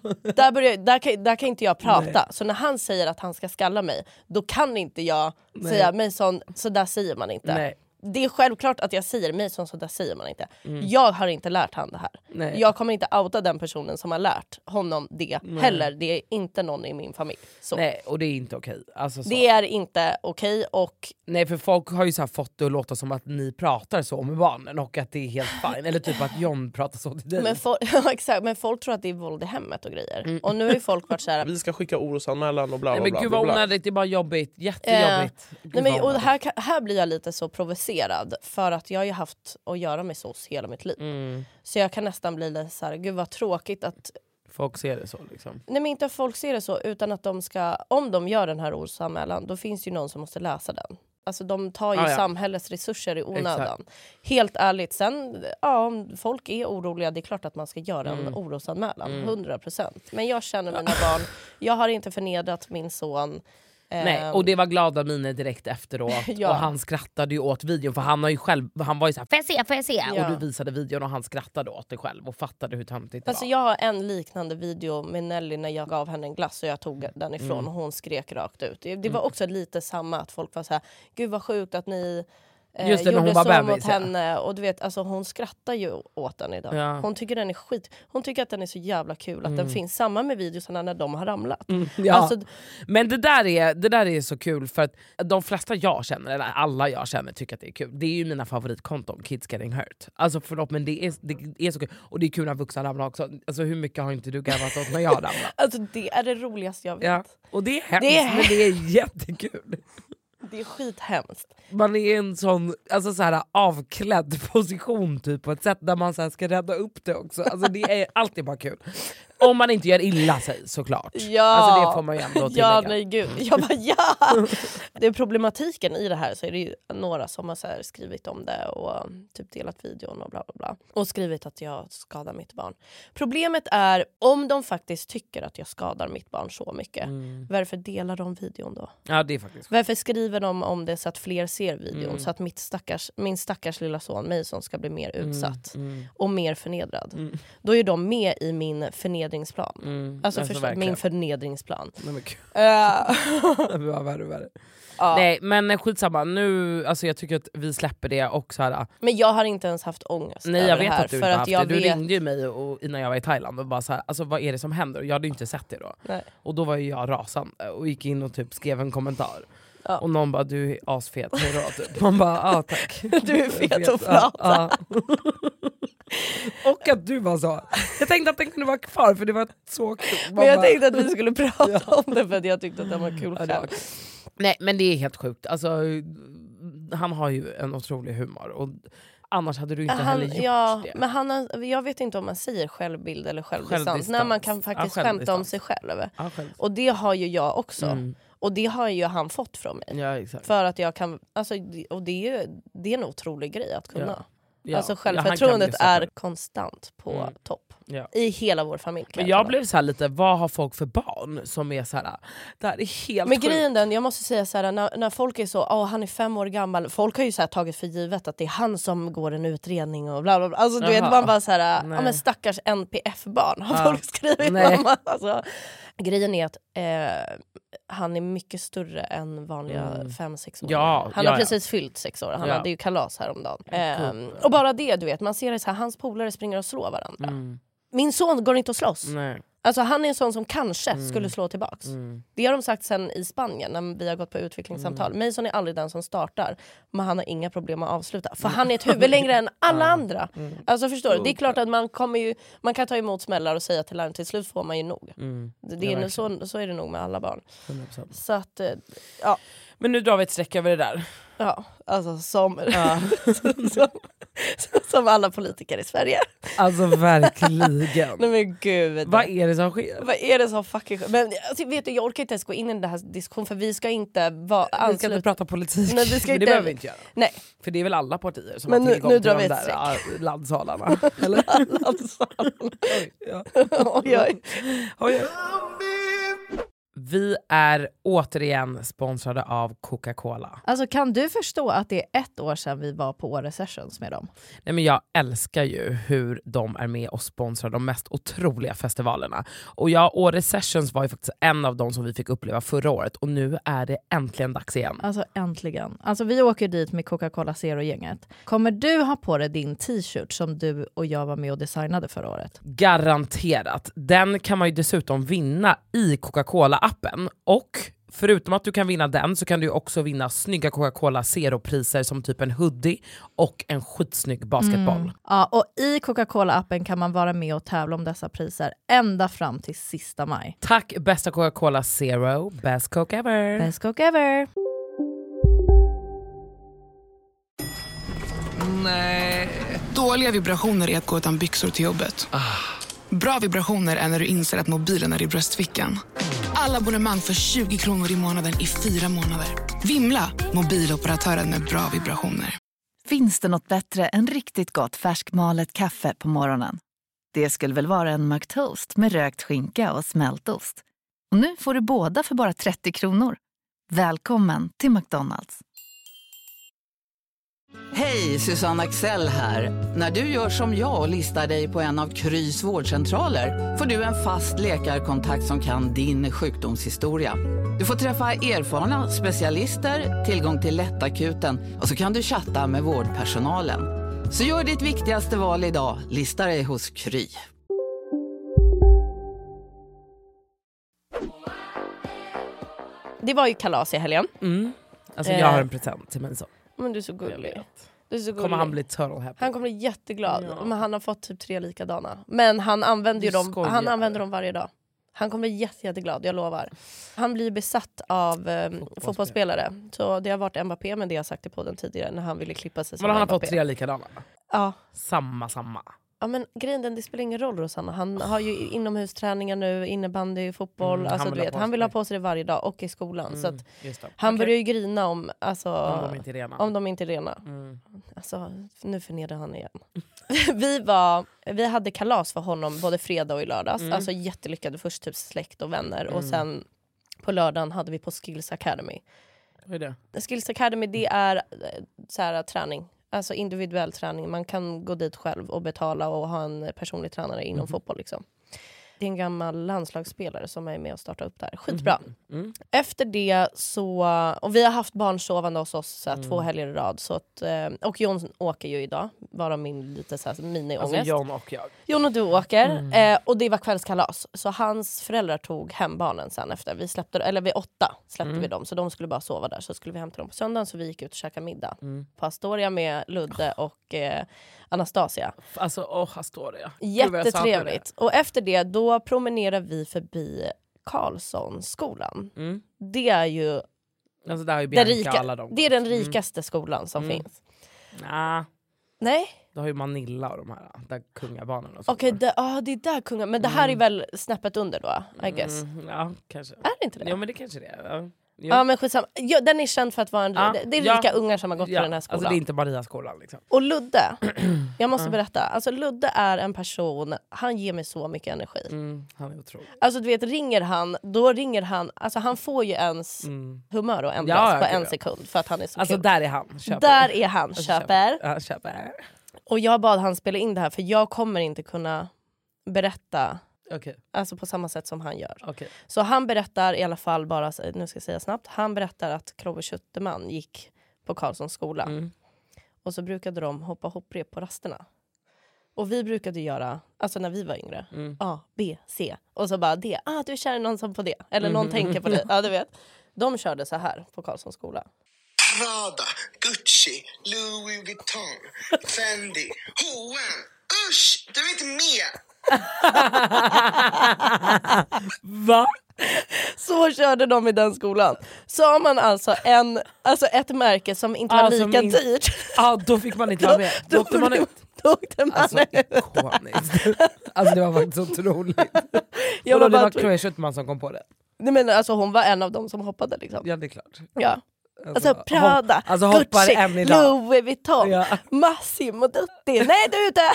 Där kan inte jag prata. Nej. Så när han säger att han ska skalla mig, då kan inte jag säga, men så där säger man inte. Nej. Det är självklart att jag säger Mason, så där säger man inte. Jag har inte lärt han det här. Nej. Jag kommer inte outa den personen som har lärt honom det heller. Det är inte någon i min familj. Så. Nej, och det är inte okej. Alltså, det är inte okej. Och... Nej, för folk har ju så här fått det att låta som att ni pratar så med barnen och att det är helt fine. Eller typ att John pratar så till dig. Men folk tror att det är våld i hemmet och grejer. Och nu är folk varit så här... Vi ska skicka orosanmälan och bla bla bla. Nej, men gud vad onödigt, det är bara jobbigt. Jättejobbigt. Och här blir jag lite så provocerad. För att jag har ju haft att göra med sås hela mitt liv. Så jag kan nästan bli lite så här, gud vad tråkigt att folk ser det så liksom. Nej, men inte att folk ser det så, utan att de ska, om de gör den här orosanmälan, då finns ju någon som måste läsa den. Alltså de tar ju samhällets resurser i onödan. Exakt. Helt ärligt, sen om folk är oroliga, det är klart att man ska göra en orosanmälan, 100%. Men jag känner mina barn, jag har inte förnedrat min son. Nej, och det var glada miner direkt efteråt. Och han skrattade ju åt videon, för han var ju såhär, får jag se? Och du visade videon och han skrattade åt det själv och fattade hur töntigt det var. Jag har en liknande video med Nelly när jag gav henne en glass och jag tog den ifrån och hon skrek rakt ut. Det var också lite samma, att folk var såhär, gud vad sjukt att ni just det, gjorde hon var så bebis, mot henne. Och du vet, alltså, hon skrattar ju åt den idag. Ja. Hon tycker den är skit. Hon tycker att den är så jävla kul att den finns. Samma med videosarna när de har ramlat. Alltså, men det där är så kul, för att de flesta jag känner, eller alla jag känner, tycker att det är kul. Det är ju mina favoritkonton, Kids Getting Hurt. Alltså förlåt, men det är så kul. Och det är kul när vuxna ramlar också. Alltså hur mycket har inte du garvat åt när jag ramlar? Alltså det är det roligaste jag vet. Ja. Och det är hemskt, men det är jättekul. Det är skithemskt. Man är i en sån, alltså så här, avklädd position typ, på ett sätt där man så här ska rädda upp det också. Alltså det är alltid bara kul. Om man inte gör illa sig såklart. Ja, alltså det får man ju ändå tillägga. Ja, nej gud. Jag bara Det är problematiken i det här, så är det ju några som har så här skrivit om det och typ delat videon och bla bla bla. Och skrivit att jag skadar mitt barn. Problemet är om de faktiskt tycker att jag skadar mitt barn så mycket. Varför delar de videon då? Ja, det är faktiskt. Varför skriver de om det så att fler ser videon? Så att min stackars lilla son Mason ska bli mer utsatt och mer förnedrad. Då är de med i min förnedringsplan. Alltså min förnedringsplan. Värre. Ja. Nej, men skitsamma. Nu, alltså jag tycker att vi släpper det och så här. Men jag har inte ens haft ångest. Nej, jag vet här, att du inte haft det. Du ringde ju mig innan jag var i Thailand och bara så här, alltså vad är det som händer? Jag hade ju inte sett det då. Nej. Och då var ju jag rasande och gick in och typ skrev en kommentar. Ja. Och någon bara, du är asfet. Typ. Man bara, tack. Du är fet och prata. Och att du var så. Jag tänkte att den kunde vara kvar för det var så kul. Men jag tänkte att vi skulle prata om det för att jag tyckte att det var kul själv. Nej, men det är helt sjukt. Alltså, han har ju en otrolig humor. Och annars hade du inte heller gjort det. Men jag vet inte om man säger självbild eller självdistans. När man kan faktiskt skämta om sig själv. Och det har ju jag också. Och det har ju han fått från mig. Ja, exakt. För att jag kan, alltså, och det är en otrolig grej att kunna. Ja. Ja. Alltså självförtroendet är konstant på topp. Ja. I hela vår familj. Men jag blev så här lite, vad har folk för barn som är så här, det här är helt men sjukt. Grejen den, jag måste säga så här, när folk är så, han är 5 år gammal, folk har ju så här tagit för givet att det är han som går en utredning och bla bla bla. Alltså du vet, man bara så här, men stackars NPF-barn har folk skrivit. Mamma. Alltså, grejen är att han är mycket större än vanliga 5-6 år. Ja, han har precis fyllt 6 år. Han hade ju kalas häromdagen. Och bara det, du vet, man ser det så här, hans polare springer och slår varandra. Min son går inte att slåss. Nej. Alltså han är en sån som kanske skulle slå tillbaks. Det har de sagt sen i Spanien när vi har gått på utvecklingssamtal. Mason är aldrig den som startar, men han har inga problem att avsluta. För han är ett huvud längre än alla andra. Alltså förstår du? Det är klart att man kan ta emot smällar och säga till läraren, till slut får man ju nog. Det är så är det nog med alla barn. 100%. Så att, ja. Men nu drar vi ett streck över det där. Ja, alltså som alla politiker i Sverige. Alltså verkligen. Nej men gud. Vad är det som sker? Vad är det som fucking sker? Men alltså, vet du, jag orkar inte ens gå in i den här diskussionen för vi ska inte vi ska inte prata politik. Nej, vi ska men det behöver vi inte göra. Nej. För det är väl alla partier som men har tillgång nu till drar de vi där landsalarna. Eller? Oj. Vi är återigen sponsrade av Coca-Cola. Alltså kan du förstå att det är 1 år sedan vi var på Åre Sessions med dem? Nej, men jag älskar ju hur de är med och sponsrar de mest otroliga festivalerna. Och Åre Sessions var ju faktiskt en av de som vi fick uppleva förra året. Och nu är det äntligen dags igen. Alltså äntligen. Alltså vi åker dit med Coca-Cola Zero-gänget. Kommer du ha på dig din t-shirt som du och jag var med och designade förra året? Garanterat. Den kan man ju dessutom vinna i Coca-Cola-appen. Och förutom att du kan vinna den så kan du också vinna snygga Coca-Cola Zero-priser som typ en hoodie och en skitsnygg basketboll. Ja, och i Coca-Cola-appen kan man vara med och tävla om dessa priser ända fram till sista maj. Tack bästa Coca-Cola Zero, best Coke ever! Best Coke ever! Nej. Dåliga vibrationer är att gå utan byxor till jobbet. Bra vibrationer är när du inser att mobilen är i bröstfickan. Alla abonnemang för 20 kronor i månaden i 4 månader. Vimla! Mobiloperatören med bra vibrationer. Finns det något bättre än riktigt gott färskmalet kaffe på morgonen? Det skulle väl vara en McToast med rökt skinka och smältost. Och nu får du båda för bara 30 kronor. Välkommen till McDonald's. Hej, Susanne Axel här. När du gör som jag och listar dig på en av Krys vårdcentraler får du en fast läkarkontakt som kan din sjukdomshistoria. Du får träffa erfarna specialister, tillgång till lättakuten och så kan du chatta med vårdpersonalen. Så gör ditt viktigaste val idag, lista dig hos Kry. Det var ju kalas i helgen. Alltså jag har en present till mig så. Men du är så gullig. Kommer han bli turtle happy? Han kommer bli jätteglad. Ja. Men han har fått typ 3 likadana. Men han använder dem varje dag. Han kommer bli jätteglad, jag lovar. Han blir besatt av fotbollsspelare. Så det har varit Mbappé, men det har jag sagt det på den tidigare när han ville klippa sig som Men han har Mbappé. fått 3 likadana? Ja. Samma. Ja, men grejen, det spelar ingen roll, Rosanna. Han har ju inomhusträningar nu, innebandy, fotboll. Alltså, han vill ha på sig det varje dag och i skolan. Så att han börjar ju grina om om de inte är rena. Alltså, nu förnedrar han igen. Vi hade kalas för honom både fredag och i lördags. Alltså jättelyckade, först typ släkt och vänner. Och sen på lördagen hade vi på Skills Academy. Vad är det? Skills Academy, det är så här, träning. Alltså individuell träning. Man kan gå dit själv och betala och ha en personlig tränare inom fotboll liksom. Det är en gammal landslagsspelare som är med och startar upp där. Skitbra. Efter det så... Och vi har haft barn sovande hos oss så 2 helger i rad. Så att, och Jon åker ju idag. Bara min lite så här mini-ångest. Alltså Jon och jag. Jon och du åker. Och det var kvällskalas. Så hans föräldrar tog hem barnen sen efter. Vi släppte, eller vid 8 släppte vi dem. Så de skulle bara sova där. Så skulle vi hämta dem på söndagen. Så vi gick ut och käkade middag. På Astoria med Ludde och Anastasia. Alltså, Astoria. Jättetrevligt. Och efter det, då promenerar vi förbi Karlssonskolan. Det är ju, alltså, där är ju Bianca, alla de det är den rikaste skolan som finns. Nej. Du har ju Manilla och de här där kungabarnen. Okej, det är där kungar. Men det här är väl snäppet under då, I guess. Ja, kanske. Är det inte det? Ja, men det kanske det är. Ja, men skitsamma. Ja, den är känd för att vara det är rika ungar som har gått på den här skolan. Alltså det är inte Maria-skolan liksom. Och Ludde, jag måste berätta. Alltså Ludde är en person, han ger mig så mycket energi. Han är otrolig. Alltså du vet, då ringer han, alltså han får ju ens humör och ändras på en sekund för att han är så alltså kul. Där är han, köper. Där är han, köper. Ja, köper. Och jag bad han spela in det här för jag kommer inte kunna berätta alltså på samma sätt som han gör. Så han berättar i alla fall bara, nu ska jag säga snabbt, han berättar att Klover Schuterman gick på Karlssons skola. Och så brukade de hoppa hopprep på rasterna. Och vi brukade göra, alltså när vi var yngre, A, B, C. Och så bara D, du är kär i någon som på det. Eller någon tänker på det, ja du vet. De körde så här på Karlssons skola. Prada, Gucci, Louis Vuitton, Fendi, H&M. Usch, du är inte med! Va? Så körde de i den skolan. Så har man alltså ett märke som inte var lika dyrt. Ja, då fick man inte vara med. Då åkte man ut. Alltså ikoniskt. Alltså det var faktiskt otroligt. Det var Chloe Schuterman som kom på det. Nej, men alltså hon var en av dem som hoppade liksom. Ja, det är klart. Ja. Alltså Prada, Gucci, Louis Vuitton, Massimo Dutti. Nej, du är ute!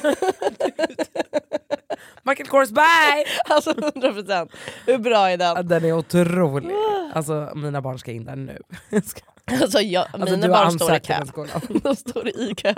Michael Kors, bye! Alltså 100%. Hur bra är den? Ja, den är otrolig. Alltså mina barn ska in där nu. Alltså mina barn står i kö. De står i kö.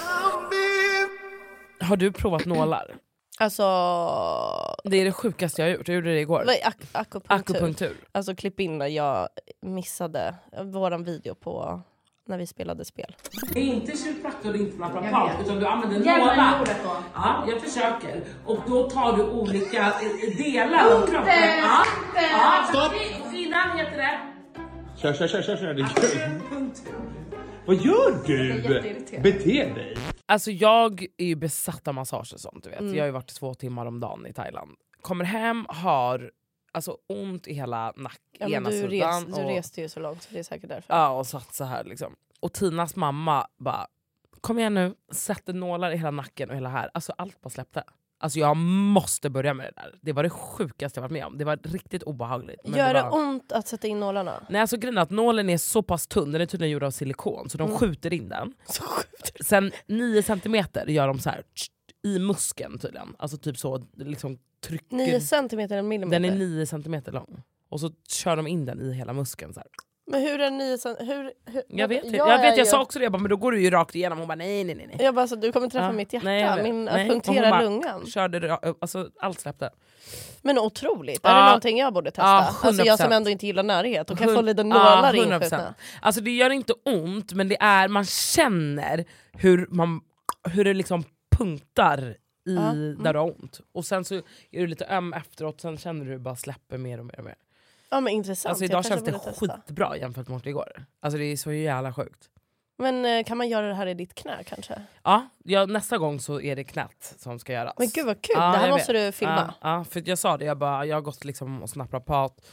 Har du provat nålar? Alltså... Det är det sjukaste jag har gjort. Jag gjorde det igår. Akupunktur. Alltså klipp in när jag missade våran video på när vi spelade spel. Det är inte kiropraktor och inte naprapat utan du använder nålar. Ja, jag försöker. Och då tar du olika delar av kroppen. Ja, stopp! Innan heter det. Kör. Det är kul. Vad gör du? Bete dig. Alltså jag är ju besatt av massage och sånt, du vet. Jag har ju varit 2 timmar om dagen i Thailand. Kommer hem, har alltså ont i hela ena sidan. Du reste ju så långt, så det är säkert därför. Ja, och satt så här liksom. Och Tinas mamma bara, kom igen nu, sätter nålar i hela nacken och hela här. Alltså allt bara släppte. Alltså jag måste börja med det där. Det var det sjukaste jag varit med om. Det var riktigt obehagligt. Men gör det ont att sätta in nålarna? Nej, alltså grejen är att nålen är så pass tunn. Den är tydligen gjord av silikon. Så de skjuter in den. Sen 9 centimeter gör de så här i muskeln tydligen. Alltså typ så liksom trycker. 9 centimeter en millimeter? Den är 9 centimeter lång. Och så kör de in den i hela muskeln så här. Men hur är 9 centimeter? Jag vet, jag sa också det. Jag bara, men då går du ju rakt igenom. Hon bara, nej. Jag bara, så du kommer träffa mitt hjärta. Att punktera lungan. Körde, alltså allt släppte. Men otroligt. Är det någonting jag borde testa? Alltså jag som ändå inte gillar närhet. Och kan få lite nålar inskjutna. Alltså det gör inte ont. Men det är, man känner hur det liksom punktar i där det har ont. Och sen så är du lite öm efteråt. Sen känner du hur det bara släpper mer och mer och mer. Ja, men intressant. Alltså idag känns det skitbra jämfört med igår. Alltså det är så jävla sjukt. Men kan man göra det här i ditt knä kanske? Ja, nästa gång så är det knät som ska göras. Men gud vad kul, det här måste du filma. Ja, för jag sa det, jag har gått liksom och naprapat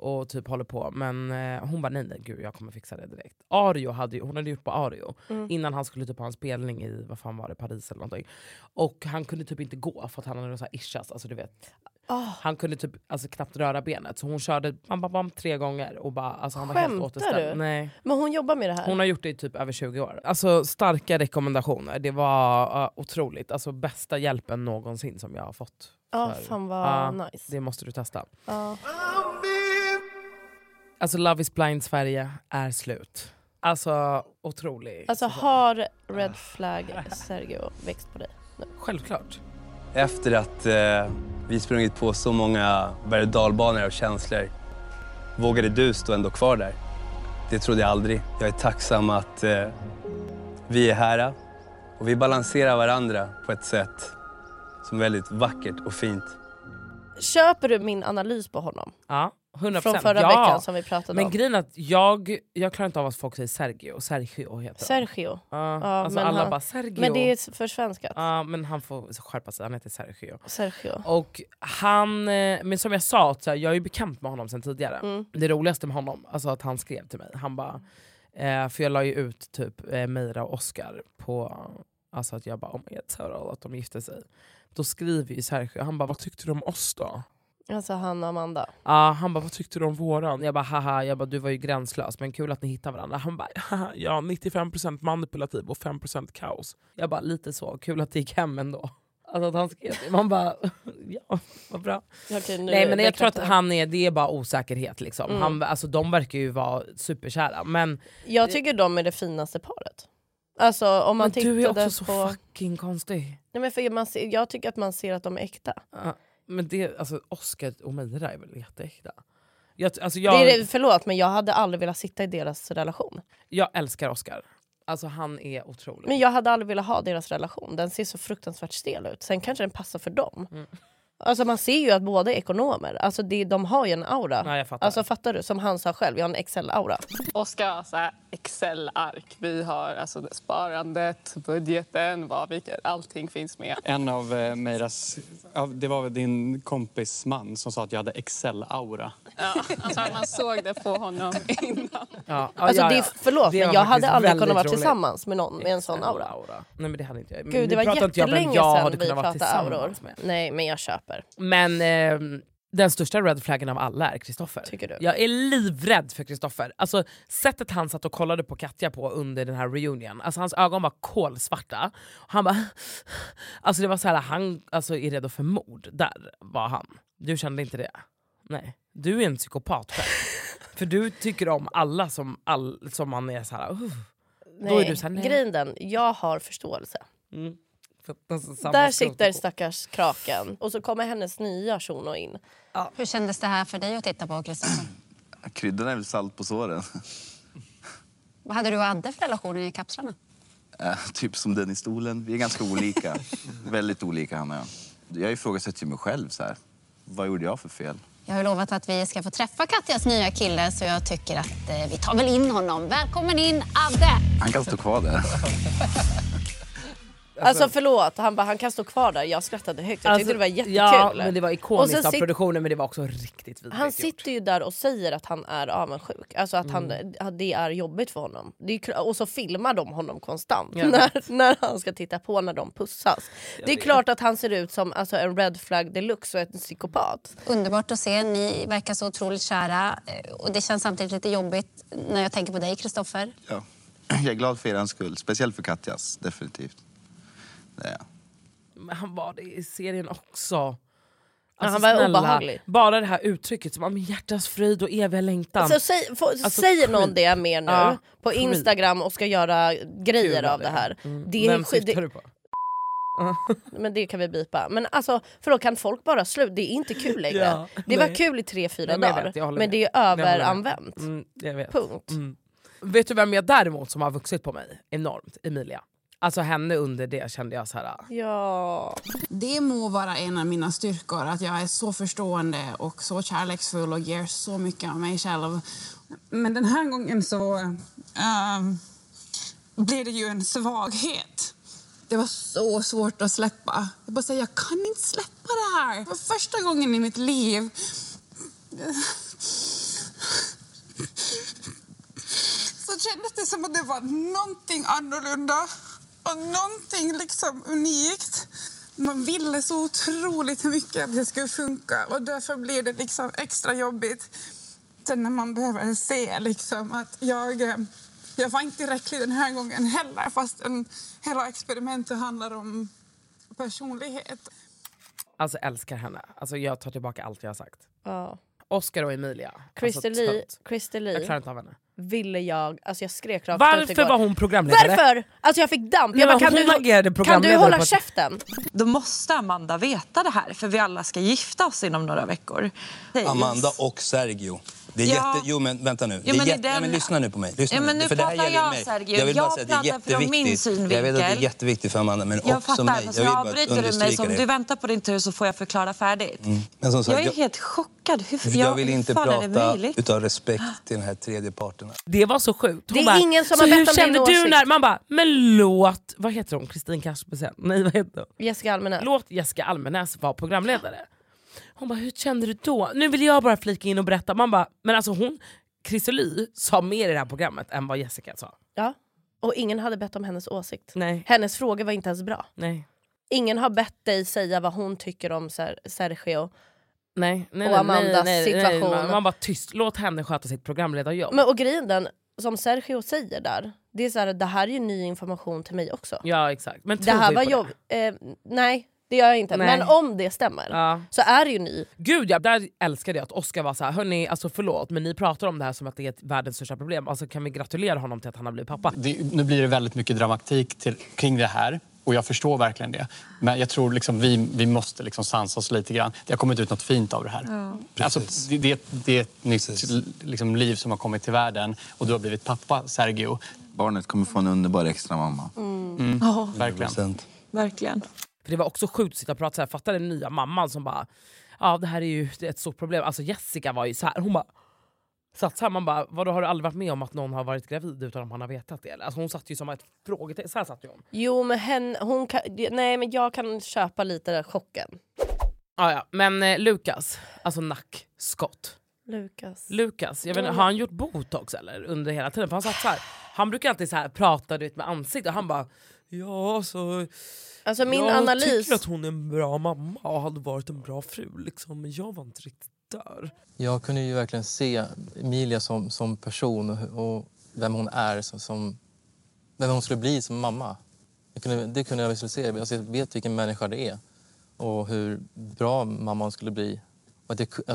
och typ håller på. Men hon bara nej gud jag kommer fixa det direkt. Ario hon hade gjort på Ario innan han skulle typ ha en spelning i vad fan var det, Paris eller någonting. Och han kunde typ inte gå för att han hade så här ischias, alltså du vet. Han kunde typ alltså, knappt röra benet. Så hon körde bam 3 gånger och bara alltså, han var helt återställd. Nej. Men hon jobbar med det här? Hon har gjort det i typ över 20 år. Alltså starka rekommendationer. Det var otroligt. Alltså bästa hjälpen någonsin som jag har fått. Fan vad nice. Det måste du testa. Alltså Love is blind Sverige är slut. Alltså otroligt. Alltså har Red Flag Sergio växt på dig nu? Självklart. Efter att vi sprungit på så många berg- och dalbanor av känslor, vågade du stå ändå kvar där? Det trodde jag aldrig. Jag är tacksam att vi är här och vi balanserar varandra på ett sätt som är väldigt vackert och fint. Köper du min analys på honom? Ja, 100%. Från förra veckan som vi pratade men om. Men grejen att jag klarar inte av att folk säger Sergio heter Sergio. Alltså men alla bara Sergio. Men det är för svenskat. Ja, men han får skärpa sig. Han heter Sergio. Och Och han, men som jag sa, så här, jag är ju bekant med honom sedan tidigare. Det roligaste med honom, alltså att han skrev till mig. Han bara, för jag la ju ut typ Meira och Oscar på, alltså att jag bara, oh my God, att de gifte sig. Då skriver ju Sergio, han bara, vad tyckte du om oss då? Alltså han och Amanda. Ja, han bara, vad tyckte du om våran? Jag bara, haha, du var ju gränslös, men kul att ni hittar varandra. Han bara, haha, ja, 95% manipulativ och 5% kaos. Jag bara, lite så, kul att det gick hem ändå. Alltså att han skrev det. Man bara, ja, vad bra. Okej, nej, men jag tror att det är bara osäkerhet liksom. Alltså de verkar ju vara superkära. Men jag tycker de är det finaste paret. Alltså om man men du är också så på... fucking konstig. Nej, men för jag tycker att man ser att de är äkta. Men det, alltså Oscar och Meira är väl jätteäkta. Förlåt, men jag hade aldrig velat sitta i deras relation. Jag älskar Oscar. Alltså han är otrolig. Men jag hade aldrig velat ha deras relation. Den ser så fruktansvärt stel ut. Sen kanske den passar för dem. Alltså man ser ju att båda är ekonomer. Alltså de har ju en aura. Nej, jag fattar. Alltså fattar du? Som han sa själv, jag har en Excel-aura. Oskar har så här Excel-ark. Vi har alltså sparandet, budgeten, allting finns med. En av Meiras, det var väl din kompis man som sa att jag hade Excel-aura. Ja, alltså man såg det på honom innan. Förlåt, men jag hade aldrig kunnat vara tillsammans med någon med en sån aura. Nej, men det hade inte jag. Gud, det var jättelänge sedan vi pratade auror. Nej, men jag köper. Men den största red flaggen av alla är Kristoffer. Tycker du? Jag är livrädd för Kristoffer. Alltså sättet han satt och kollade på Katja på under den här reunion. Alltså hans ögon var kolsvarta. Han bara alltså det var så här, han alltså är redo för mord. Där var han. Du kände inte det? Nej. Du är en psykopat själv. För du tycker om alla som man är så här. Nej, då är du så här, nej. Grinden, jag har förståelse. Där sitter stackars kraken. Och så kommer hennes nya shuno in. Ja. Hur kändes det här för dig att titta på, Kristoffer? Kryddan är väl salt på såren. Vad hade du och Adde för relationer i kapslarna? Typ som den i stolen. Vi är ganska olika. Väldigt olika, han och jag. Jag ifrågasätter mig själv så här. Vad gjorde jag för fel? Jag har lovat att vi ska få träffa Katjas nya kille, så jag tycker att vi tar väl in honom. Välkommen in, Adde! Han kan stå kvar där. Alltså förlåt, han kan stå kvar där. Jag skrattade högt, jag tyckte det var jättekul. Ja, men det var ikoniskt av produktionen, men det var också riktigt vidrigt. Han sitter ju där och säger att han är avundsjuk. Alltså att det är jobbigt för honom. Och så filmar de honom konstant när han ska titta på när de pussas. Det är klart att han ser ut som alltså, en red flag deluxe och en psykopat. Underbart att se, ni verkar så otroligt kära. Och det känns samtidigt lite jobbigt när jag tänker på dig, Kristoffer. Ja, jag är glad för er skull. Speciellt för Katjas, definitivt. Men han var det i serien också. Alltså, han var obehaglig. Bara det här uttrycket som om hjärtas frid och eviga längtan. Säger någon det mer nu på Instagram och ska göra grejer av det här. Det vem syftar du på? Men det kan vi bipa. Men alltså, för då kan folk bara sluta. Det är inte kul längre. Det var kul i 3-4 dagar. Men det är överanvänt. Jag vet. Punkt. Vet du vem jag däremot som har vuxit på mig enormt? Emilia. Alltså henne under det kände jag så här. Ja. Det må vara en av mina styrkor att jag är så förstående och så kärleksfull och ger så mycket av mig själv. Men den här gången så blir det ju en svaghet. Det var så svårt att släppa. Jag bara säger, jag kan inte släppa det här. För första gången i mitt liv kändes det som att det var någonting annorlunda och någonting liksom unikt. Man ville så otroligt mycket att det skulle funka och därför blir det liksom extra jobbigt. Sen när man behöver se liksom att jag var inte tillräcklig den här gången heller, fast hela experimentet handlar om personlighet. Alltså älskar henne. Alltså jag tar tillbaka allt jag har sagt. Ja. Oscar och Emilia. Christer Lee. Jag klarar inte av henne. Ville jag, alltså jag skrek rakt Varför var hon programledare? Varför? Alltså jag fick damp. Jag bara, kan du hålla käften? Då måste Amanda veta det här, för vi alla ska gifta oss inom några veckor. Amanda och Sergio. Det är Jo, men vänta nu. Men lyssna nu på mig. Men nu för det här pratar jag, mig. Sergio. Jag vill bara säga att det är jätteviktigt. Jag vet att det är jätteviktigt för Amanda, men jag också mig. Jag avbryter du mig, så om du väntar på din tur så får jag förklara färdigt. Men som sagt, jag är helt chockad. Jag vill inte prata utav respekt till den här tredje parten. Det var så sjukt. Det är ingen som har bett om din åsikt. Du när man bara, men låt, vad heter hon? Kristin Kaspersen? Nej, vad heter hon? Jessica Almenäs. Låt Jessica Almenäs vara programledare. Hon bara, hur kände du då? Nu vill jag bara flika in och berätta. Man bara, men alltså Christer Lee sa mer i det här programmet än vad Jessica sa. Ja, och ingen hade bett om hennes åsikt. Nej. Hennes fråga var inte ens bra. Nej. Ingen har bett dig säga vad hon tycker om Sergio. Nej, och Amandas situation. Man bara tyst, låt henne sköta sitt programledarjobb. Men och grejen den, som Sergio säger där, det är så här, det här är ju ny information till mig också. Ja, exakt. Men det här var jobb. Nej, det gör jag inte. Nej. Men om det stämmer så är det ju ny. Gud, där älskade jag att Oscar var så här, hörni, alltså förlåt, men ni pratar om det här som att det är världens största problem. Alltså kan vi gratulera honom till att han har blivit pappa? Nu blir det väldigt mycket dramatik kring det här. Och jag förstår verkligen det. Men jag tror liksom vi måste liksom sansa oss lite grann. Det har kommit ut något fint av det här. Ja. Alltså, det är ett nytt liksom, liv som har kommit till världen. Och du har blivit pappa, Sergio. Barnet kommer få en underbar extra mamma. Verkligen. Verkligen. För det var också sjukt att sitta och prata så här. Fattar den nya mamman som bara, ja det här är ju ett stort problem. Alltså Jessica var ju så här, hon bara satt så här, man bara, vadå, har du aldrig varit med om att någon har varit gravid utan att man har vetat det? Alltså hon satt ju som ett frågetecken, så här satt hon. Jo men hon kan, nej men jag kan köpa lite där chocken. Ja, men Lukas, alltså nackskott. Lukas, jag vet inte, har han gjort botox eller under hela tiden? För han satt så här, han brukar alltid så här prata med ansiktet och han bara, ja så... Alltså min jag analys... tycker att hon är en bra mamma och hade varit en bra fru liksom, men jag var inte riktigt där. Jag kunde ju verkligen se Emilia som person och vem hon är, vem hon skulle bli som mamma. Det kunde jag visualisera. Alltså, jag vet vilken människa det är och hur bra mamma hon skulle bli. Och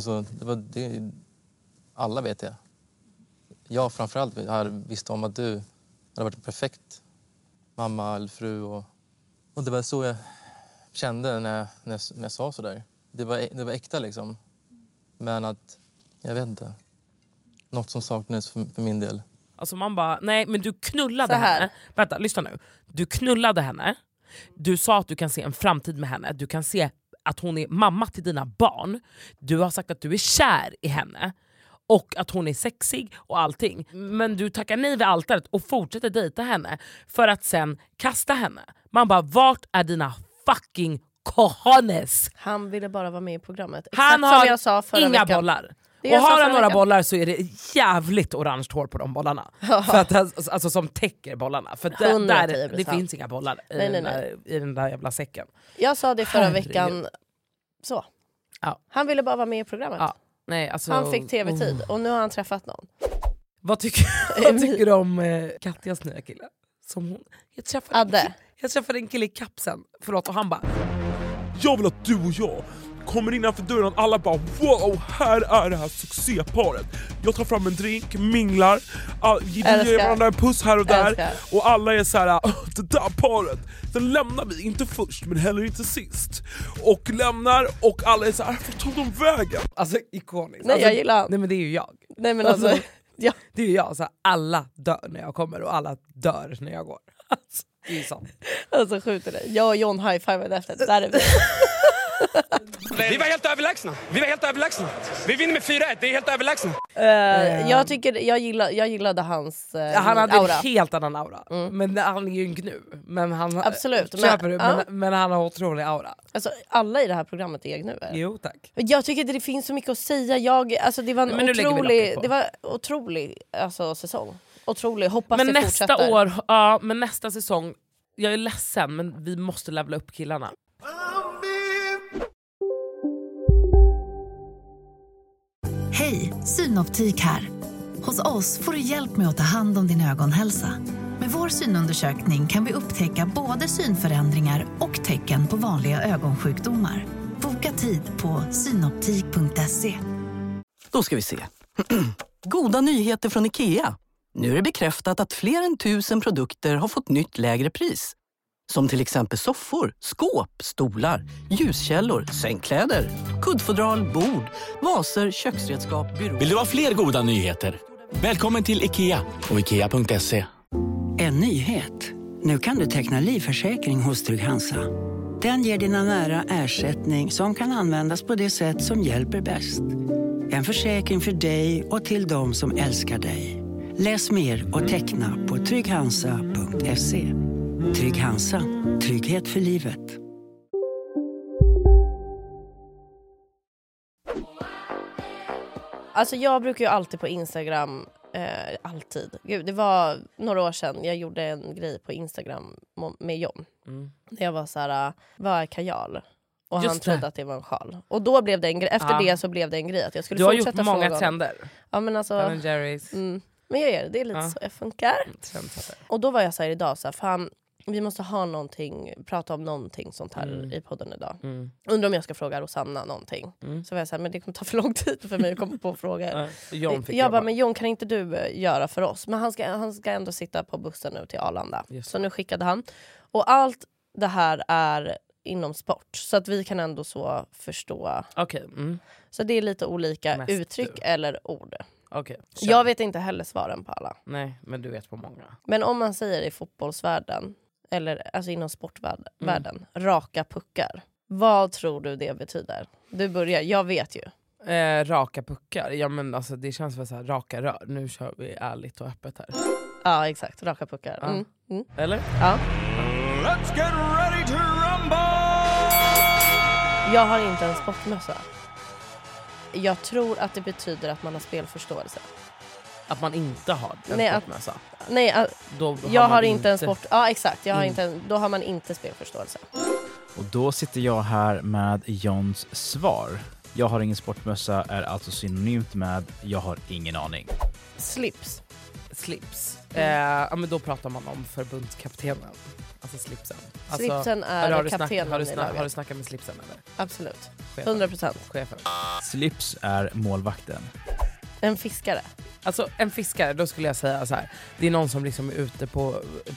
alla vet det. Jag framförallt visste om att du hade varit en perfekt mamma eller fru. Och det var så jag kände när jag sa så där. Det var äkta liksom. Men att, jag vet inte. Något som saknades för min del. Alltså man bara, nej men du knullade henne. Vänta, lyssna nu. Du knullade henne. Du sa att du kan se en framtid med henne. Du kan se att hon är mamma till dina barn. Du har sagt att du är kär i henne. Och att hon är sexig och allting. Men du tackar nej vid altaret och fortsätter dejta henne. För att sen kasta henne. Man bara, vart är dina fucking cojones? Han ville bara vara med i programmet. Han exakt har som jag sa förra inga veckan. bollar. Och har han några bollar så är det jävligt orange hår på de bollarna. För att, alltså som täcker bollarna. För det finns inga bollar i den där jävla säcken. Jag sa det förra veckan. Så. Ja. Han ville bara vara med i programmet. Ja. Nej, alltså, han fick tv-tid och nu har han träffat någon. Vad tycker du om Katjas nya kille? Som hon, jag träffade en kille i kapsen. Förlåt, och han bara, jag vill att du och jag kommer innanför dörren och alla bara, wow, här är det här succéparet. Jag tar fram en drink, minglar, ger varandra en puss här och där. Och alla är så här, det där paret. Sen lämnar vi, inte först men heller inte sist. Och lämnar och alla är så här, vad tog de vägen? Alltså ikoniskt. Nej, jag gillar han. Nej men det är ju jag. Nej men alltså ja. Det är ju jag, så alla dör när jag kommer och alla dör när jag går. Alltså, det är sant. Alltså skjuter det. Jag och John high-fivade efter. Där är vi. Vi var helt överlägsna. Vi vinner med 4-1, det är helt överlägsna. Jag gillade hans han hade aura. En helt annan aura. Men han är ju en gnu. Men han, absolut. Men han har otrolig aura. Alltså, alla i det här programmet är gnuer. Jo tack. Jag tycker att det finns så mycket att säga. Det var en otrolig säsong. otrolig. Hoppas men det nästa fortsätter. år, ja, men nästa säsong, jag är ledsen men vi måste levla upp killarna. Hej, Synoptik här. Hos oss får du hjälp med att ta hand om din ögonhälsa. Med vår synundersökning kan vi upptäcka både synförändringar och tecken på vanliga ögonsjukdomar. Boka tid på synoptik.se. Då ska vi se. Goda nyheter från IKEA. Nu är det bekräftat att fler än 1000 produkter har fått nytt lägre pris. Som till exempel soffor, skåp, stolar, ljuskällor, sängkläder, kuddfodral, bord, vaser, köksredskap, byråer. Vill du ha fler goda nyheter? Välkommen till IKEA och IKEA.se. En nyhet. Nu kan du teckna livförsäkring hos Trygg-Hansa. Den ger dina nära ersättning som kan användas på det sätt som hjälper bäst. En försäkring för dig och till de som älskar dig. Läs mer och teckna på trygghansa.se. Trygg-Hansa. Trygghet för livet. Alltså jag brukar ju alltid på Instagram, alltid. Gud, det var några år sedan jag gjorde en grej på Instagram med John. Där jag var så här, vad är kajal? Och Just han trodde att det var en sjal. Och då blev det en grej, efter det så blev det en grej att jag skulle fortsätta fråga. Du har gjort många trender. Ja men alltså. Ben & Jerry's. Men jag gör det, det är lite så jag funkar. Och då var jag så här idag så här, fan vi måste ha någonting, prata om någonting sånt här i podden idag. Undrar om jag ska fråga Rosanna någonting. Så var jag så här, men det kommer ta för lång tid för mig att komma på frågor. Jag bara, men John kan inte du göra för oss? Men han ska ändå sitta på bussen nu till Arlanda. Så nu skickade han. Och allt det här är inom sport. Så att vi kan ändå så förstå. Så det är lite olika mest uttryck eller ord. Jag vet inte heller svaren på alla. Nej, men du vet på många. Men om man säger i fotbollsvärlden eller alltså inom sportvärlden, raka puckar. Vad tror du det betyder? Du börjar, jag vet ju. Raka puckar, ja men alltså det känns väl så här, raka rör. Nu kör vi ärligt och öppet här. Ja exakt, raka puckar. Eller? Ja. Let's get ready to rumble! Jag har inte en sportmössa. Jag tror att det betyder att man har spelförståelse. Att man inte har en sportmössa? Nej, jag har inte en sport... Ja, exakt. Jag har inte då har man inte spelförståelse. Och då sitter jag här med Johns svar. Jag har ingen sportmössa är alltså synonymt med jag har ingen aning. Slips. Ja, men då pratar man om förbundskaptenen. Alltså slipsen. Alltså, slipsen är kaptenen har du snackat med slipsen eller? Absolut. Chefen. 100%. Chefen. Slips är målvakten. En fiskare. Alltså en fiskare, då skulle jag säga så här. Det är någon som liksom är ute på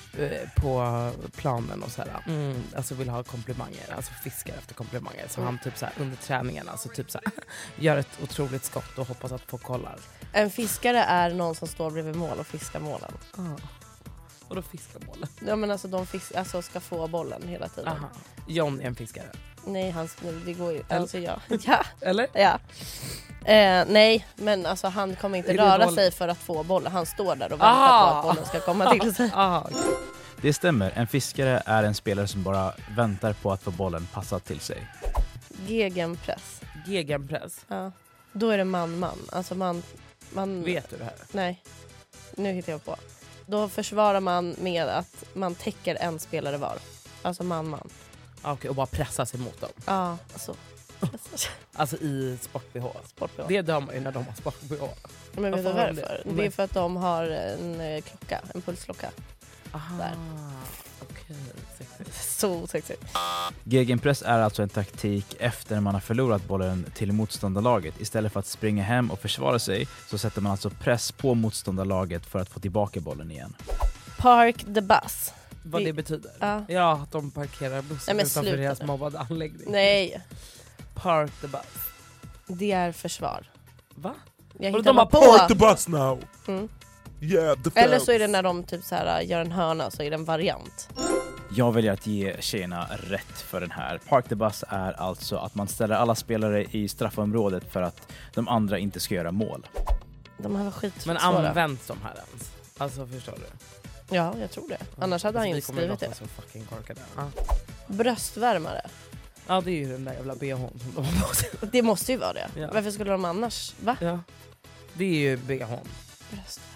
planen och så här, alltså vill ha komplimanger, alltså fiskar efter komplimanger. Så han typ så här under träningen, alltså typ så här, gör ett otroligt skott och hoppas att folk kollar. En fiskare är någon som står bredvid mål och fiskar målen. Och då fiskar målen? Ja men alltså de ska få bollen hela tiden. Aha. John är en fiskare? Nej, det går ju. Alltså ja. Eller? Ja. Nej, men alltså han kommer inte röra sig för att få bollen. Han står där och väntar på att bollen ska komma till sig. Det stämmer. En fiskare är en spelare som bara väntar på att få bollen passad till sig. Gegenpress. Ja. Då är det man. Alltså man... Vet du det här? Nej. Nu hittar jag på. Då försvarar man med att man täcker en spelare var. Alltså man. Okej, och bara pressa sig mot dem. Ja, så. Alltså i sport-BH. Det dör man ju när de har sport-BH. Men vet du varför? Det är för att de har en klocka, en pulsklocka. Där. Okej, sexigt. Så sexigt. Gegenpress är alltså en taktik efter man har förlorat bollen till motståndarlaget. Istället för att springa hem och försvara sig så sätter man alltså press på motståndarlaget för att få tillbaka bollen igen. Park the bus. Vad det betyder? Ja, att de parkerar bussen utanför deras mobbade anläggning. Nej. Park the bus. Det är försvar. Va? De har park the bus now. Yeah, eller så är det när de typ så här gör en hörna, så är det en variant. Jag väljer att ge tjejerna rätt för den här. Park the bus är alltså att man ställer alla spelare i straffområdet för att de andra inte ska göra mål. De här var skitsvåra. Men används de här ens? Alltså förstår du? Ja, jag tror det. Annars hade han ju skrivit det. Så fucking korkade. Bröstvärmare. Ja, det är ju den där jävla BH:n som de har på sig. Det måste ju vara det. Ja. Varför skulle de annars? Va? Ja. Det är ju BH:n.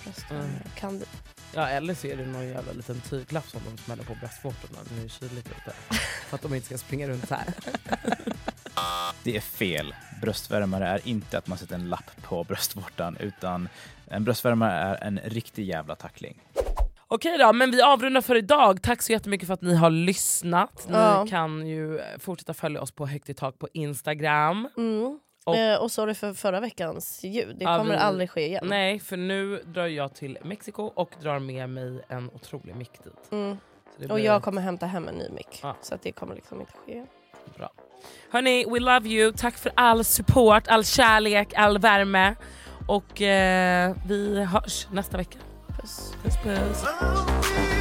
Kan du? Ja, eller så är det någon jävla liten tyglapp som de smäller på bröstvårtorna när det är kyligt ute. För att de inte ska springa runt här. Det är fel. Bröstvärmare är inte att man sätter en lapp på bröstvårtan, utan en bröstvärmare är en riktig jävla tackling. Okej då, men vi avrundar för idag. Tack så jättemycket för att ni har lyssnat. Ni kan ju fortsätta följa oss på Högt i tak på Instagram. Och sorry för förra veckans ljud. Det kommer aldrig ske igen. Nej, för nu drar jag till Mexiko och drar med mig en otrolig mick dit. Och jag kommer hämta hem en ny mick. Så att det kommer liksom inte ske igen. Bra. Hörni, we love you. Tack för all support, all kärlek, all värme. Och vi hörs nästa vecka. Puss. Puss, puss.